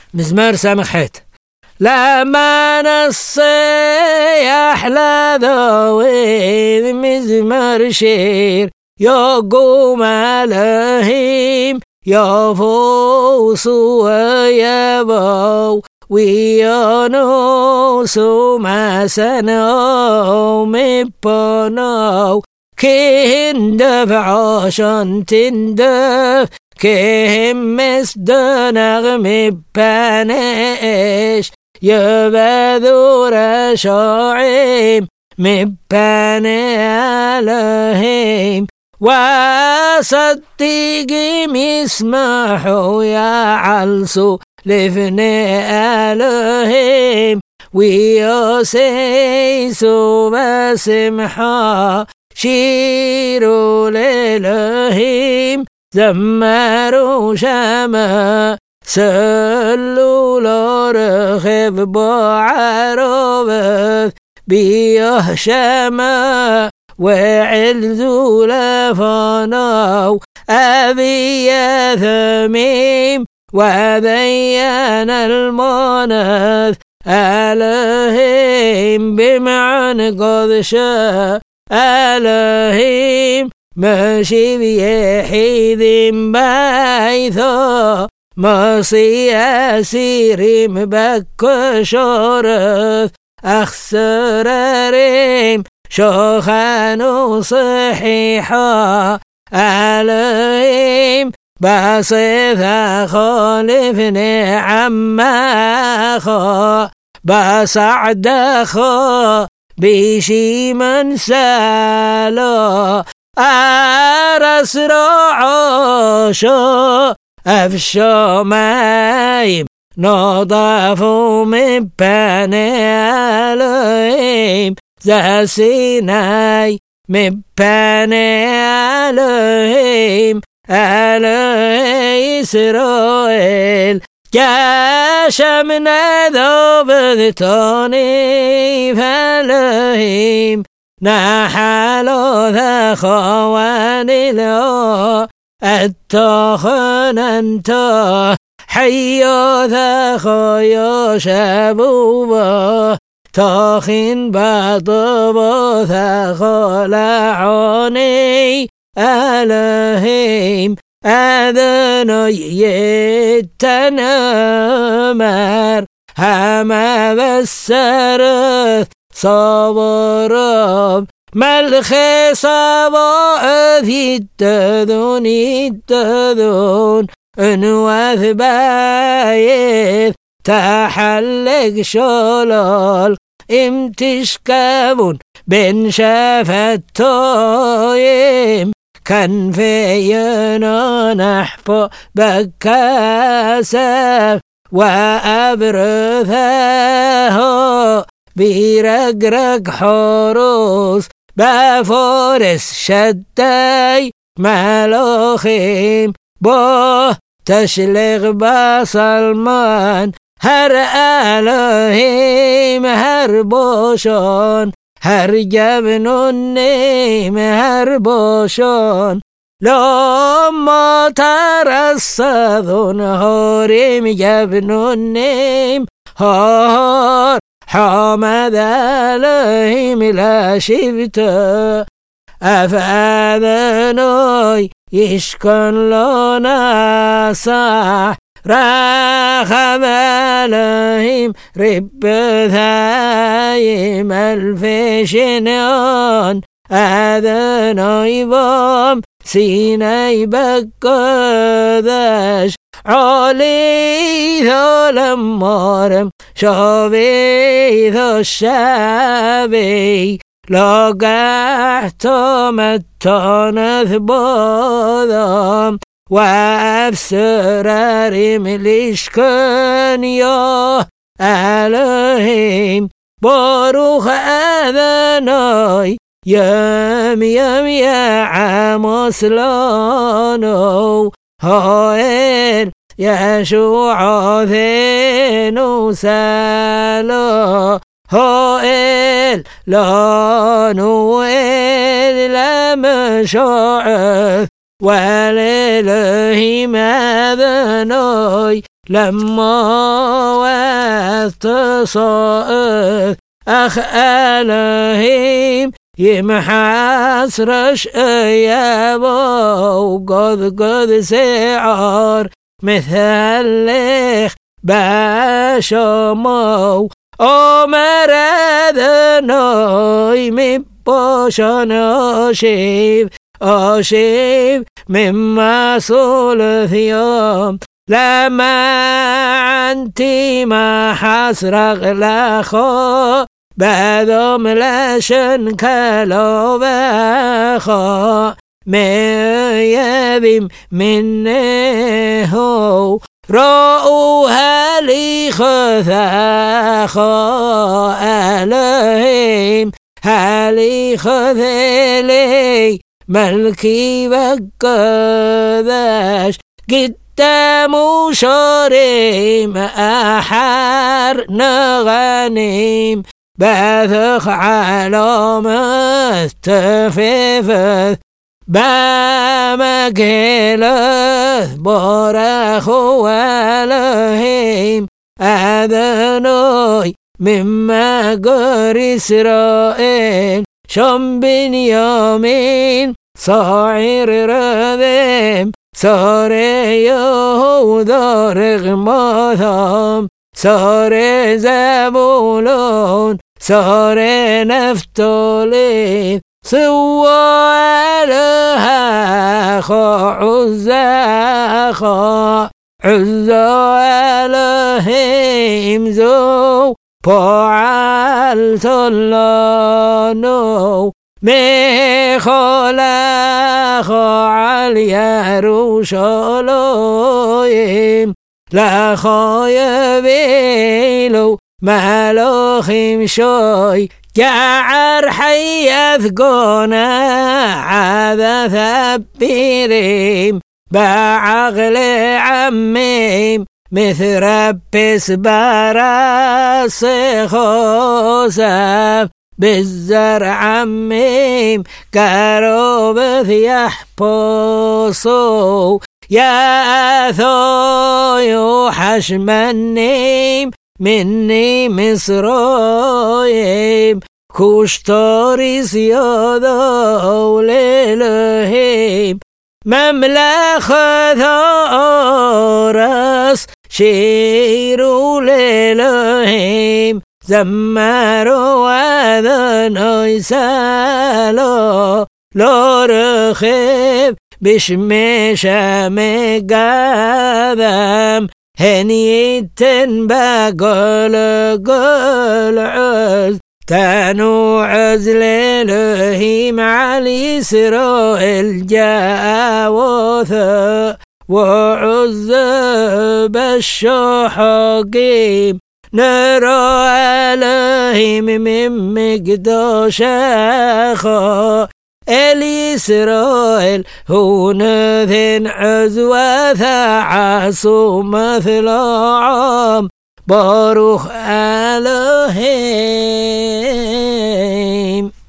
مزمار سامحت لما نصيح لذوي مزمار شير يقوم عليهم يفوس ويبو ويانوس ما سنو مبنو كهن دفع عشان تندف كهم مصدنغ مبانش يبذور شاعم مباني عليهم وصدقهم يسمحوا يعلسوا لفني عليهم ويسيسوا بسمحا شيروا للهيم زمروا شما سلوا لرخب بعربث بيه شما وعلزوا لفناو أبي ثميم وبين المنث ألهيم بمعنى قد شاء ألهيم ماشي بيحيد بايثا مصي أسير مبك شرف أخسراريم شوخان صحيحا ألهيم بصيث خالفني عماخا بصعدخا بشي من سالا أرس رعاشا أفشا مايم نضافوا من بني عليهم ذا سيناي من بني عليهم على إسرائيل كاشمنا ذوبتوني فلهم نحلوا ذا خواني له التخن أنت حيو ذا خيو شبوبه تخن بطبو ذا خلعوني ألهيم أذنو يتنمر هما بسرث صبرب ملخي صباء يتذون انواث بايث تحلق شلال امتشكبون بن شفتويم كان فينا نحبو بكاسف وأبرثه بيرقرق حروس بفورس شداي ملوخيم بوه تشلغ بسلمان هر ألهيم هر بوشون هر جبن نيم هر بوشون لما ترصدون هوريم جبن نيم هار حمد عليهم لا شبت أفاذنوي يشكن لنا صح رخب عليهم رب ثايم الفشنون أذنوي بام سيناي بكذاش علي ثلم مارم شابي ذو الشابي لقحت متانث بادم وأبسرار ملشكن يا ألهيم باروخ أذناي يم يا عموس لانو هائل يشوع ذينو سالا هائل لانو إل لمشاعث ولله ماذناي لما واتصائت أخ ألهيم يمحسرش أيابه وقد سعر مثلخ باشمو أمر أذنوي مباشن أشيب مما صلث يوم لما أنتي ما حسرق لخو بعدهم لشن كلو بخو ميبم منه رأوها لي خذاخو ألهيم هالي خذلي ملكي بقداش قدام شريم أحر نغنيم بثخ على مستفيفث بمكيلث بارخ والهيم أذنوي مما قر إسرائيل شم بنيامين صاعر رذيم صار يهوذا رغماثام صار زبولون صار نفتالي سوى لها عزا ألهيم زو فعلت الله مخلق على يروشلايم لخايبيلو ملوخيم شوي جعر حيث قنا عذا ثبيريم بعقل عميم مثل بس براس خوسف بالزرع عميم كروب يحبصو يا ثوي حشمنيم مني مصرايم كشتاري زيادة وللهيم مملكة ثارس شيروا للهيم زمروا أذني سالو لا رخيب بشمشة مقدم هنيتن بقل عز تانو عزل للهيم على إسرائيل جاء وعز بالشحقيم نرى عليهم من مقداش أخا الإسرائيل هنذن عزوة عصو مثل عام باروخ ألهيم.